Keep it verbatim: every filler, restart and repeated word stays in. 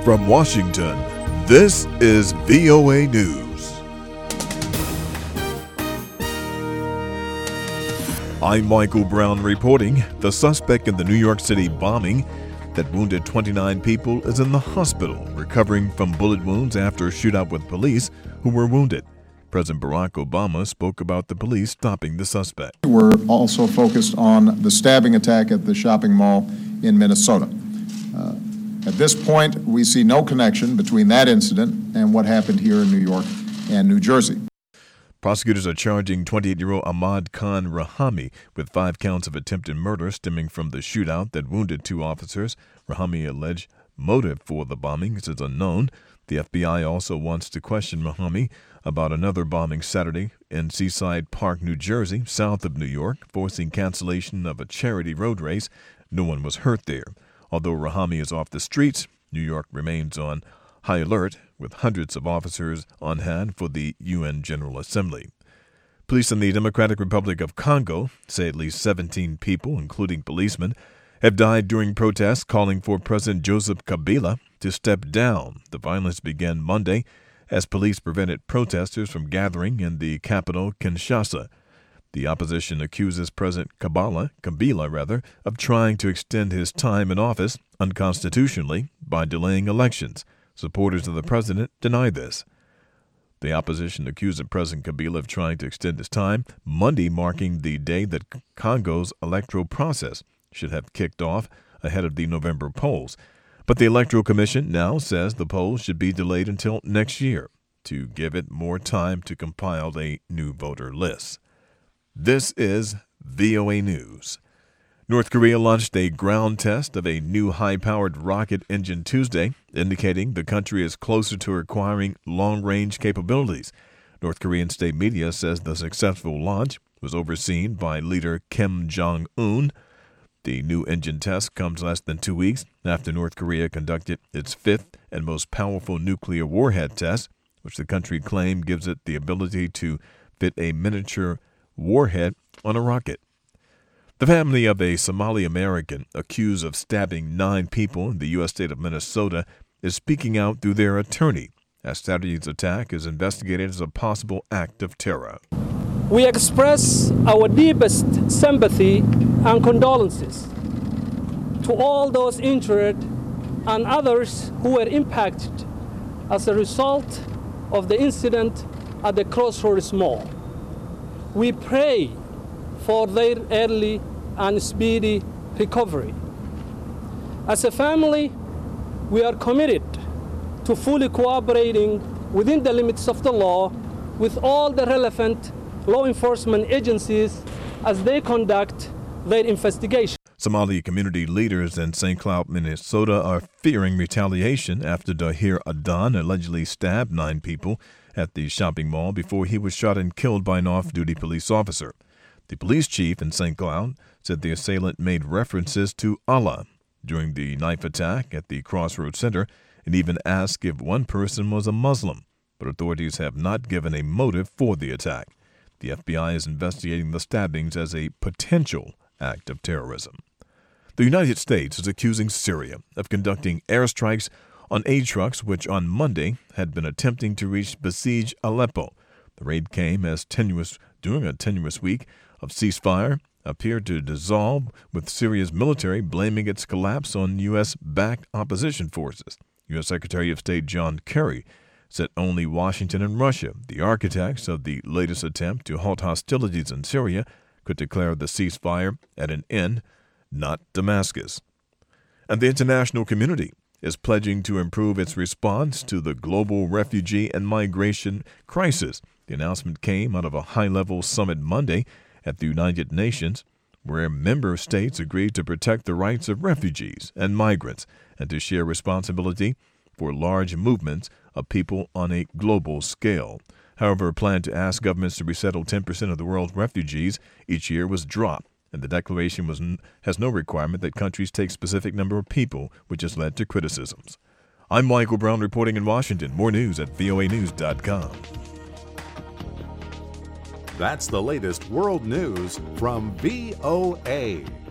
From Washington, this is V O A News. I'm Michael Brown reporting. The suspect in the New York City bombing that wounded twenty-nine people is in the hospital, recovering from bullet wounds after a shootout with police who were wounded. President Barack Obama spoke about the police stopping the suspect. We're also focused on the stabbing attack at the shopping mall in Minnesota. Uh, at this point, we see no connection between that incident and what happened here in New York and New Jersey. Prosecutors are charging twenty-eight-year-old Ahmad Khan Rahami with five counts of attempted murder stemming from the shootout that wounded two officers. Rahami alleged motive for the bombings is unknown. The F B I also wants to question Rahami about another bombing Saturday in Seaside Park, New Jersey, south of New York, forcing cancellation of a charity road race. No one was hurt there. Although Rahami is off the streets, New York remains on high alert, with hundreds of officers on hand for the U N General Assembly. Police in the Democratic Republic of Congo say at least seventeen people, including policemen, have died during protests calling for President Joseph Kabila to step down. The violence began Monday as police prevented protesters from gathering in the capital, Kinshasa. The opposition accuses President Kabila, Kabila rather, of trying to extend his time in office unconstitutionally by delaying elections. Supporters of the president deny this. The opposition accused President Kabila of trying to extend his time, Monday marking the day that Congo's electoral process should have kicked off ahead of the November polls. But the Electoral Commission now says the polls should be delayed until next year to give it more time to compile a new voter list. This is V O A News. North Korea launched a ground test of a new high-powered rocket engine Tuesday, indicating the country is closer to acquiring long-range capabilities. North Korean state media says the successful launch was overseen by leader Kim Jong-un. The new engine test comes less than two weeks after North Korea conducted its fifth and most powerful nuclear warhead test, which the country claimed gives it the ability to fit a miniature warhead on a rocket. The family of a Somali American accused of stabbing nine people in the U S state of Minnesota is speaking out through their attorney, as Saturday's attack is investigated as a possible act of terror. We express our deepest sympathy and condolences to all those injured and others who were impacted as a result of the incident at the Crossroads Mall. We pray for their early and speedy recovery. As a family, we are committed to fully cooperating within the limits of the law with all the relevant law enforcement agencies as they conduct their investigation. Somali community leaders in Saint Cloud, Minnesota are fearing retaliation after Dahir Adan allegedly stabbed nine people at the shopping mall before he was shot and killed by an off-duty police officer. The police chief in Saint Cloud said the assailant made references to Allah during the knife attack at the Crossroads Center and even asked if one person was a Muslim, but authorities have not given a motive for the attack. The F B I is investigating the stabbings as a potential act of terrorism. The United States is accusing Syria of conducting airstrikes on aid trucks which on Monday had been attempting to reach besieged Aleppo. The raid came as tenuous during a tenuous week of ceasefire appeared to dissolve, with Syria's military blaming its collapse on U S-backed opposition forces. U S Secretary of State John Kerry said only Washington and Russia, the architects of the latest attempt to halt hostilities in Syria, could declare the ceasefire at an end, not Damascus. And the international community is pledging to improve its response to the global refugee and migration crisis. The announcement came out of a high-level summit Monday at the United Nations, where member states agreed to protect the rights of refugees and migrants and to share responsibility for large movements of people on a global scale. However, a plan to ask governments to resettle ten percent of the world's refugees each year was dropped, and the declaration was n- has no requirement that countries take specific number of people, which has led to criticisms. I'm Michael Brown reporting in Washington. More news at V O A news dot com. That's the latest world news from V O A.